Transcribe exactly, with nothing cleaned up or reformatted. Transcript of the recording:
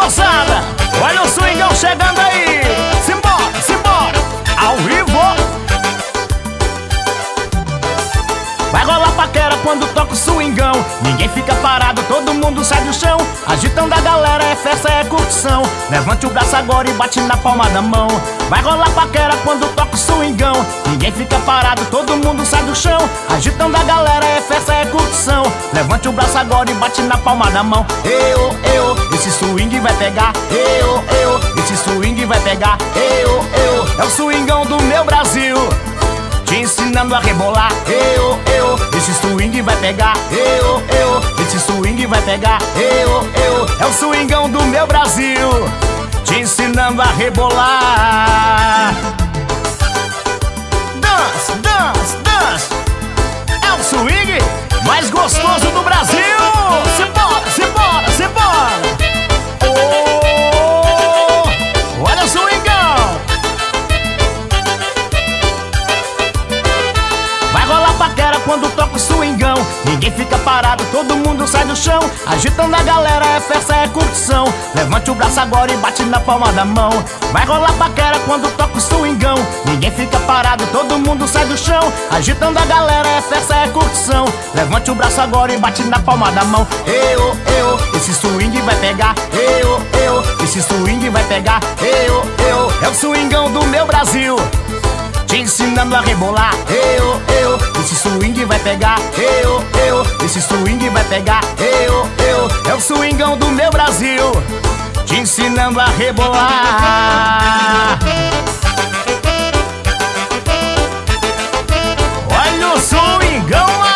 moçada, olha o swingão chegando aí. Simbora, simbora, ao vivo. Vai rolar paquera quando toca o swingão. Ninguém fica parado, todo mundo sai do chão. Agitando a galera, é festa, é curtição. Levante o braço agora e bate na palma da mão. Vai rolar paquera quando toca o swingão. Ninguém fica parado, todo mundo sai do chão. Agitando a galera, é festa, é curtição. Levante o braço agora e bate na palma da mão. Eu, eu, esse swing vai pegar. Eu, eu, esse swing vai pegar. Eu, eu, é o swingão do meu Brasil, te ensinando a rebolar. Eu, eu, esse swing vai pegar. Eu, eu, esse swing vai pegar. Eu, eu, é o swingão do meu Brasil, te ensinando a rebolar. Dance, dance, dance, é o swing mais gostoso do Brasil. Simbora, simbora, simbora. Oh, olha o swingão. Vai rolar paquera quando toca o swingão. Ninguém fica parado, todo mundo sai do chão. Agitando a galera, é festa, é curtição. Levante o braço agora e bate na palma da mão. Vai rolar paquera quando toca o swingão. Ninguém fica parado, todo mundo sai do chão. Agitando a galera, é festa, é curtição. Levante o braço agora e bate na palma da mão. Eu, eu, esse swing vai pegar. Eu, eu, esse swing vai pegar. Eu, eu, é o swingão do meu Brasil, te ensinando a rebolar. Eu, eu, esse swing vai pegar. Eu, eu, esse swing vai pegar. Eu, eu, é o swingão do meu Brasil, te ensinando a rebolar. Olha o swingão